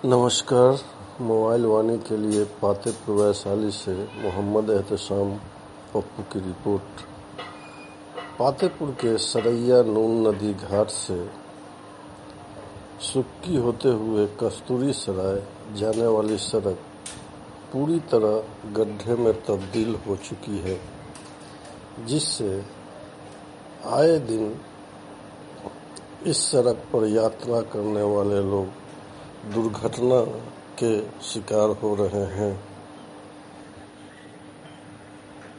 नमस्कार। मोबाइल वाणी के लिए पातेपुर वैशाली से मोहम्मद एहतशाम पप्पू की रिपोर्ट। पातेपुर के सरैया नून नदी घाट से सुक्की होते हुए कस्तूरी सराय जाने वाली सड़क पूरी तरह गड्ढे में तब्दील हो चुकी है, जिससे आए दिन इस सड़क पर यात्रा करने वाले लोग दुर्घटना के शिकार हो रहे हैं।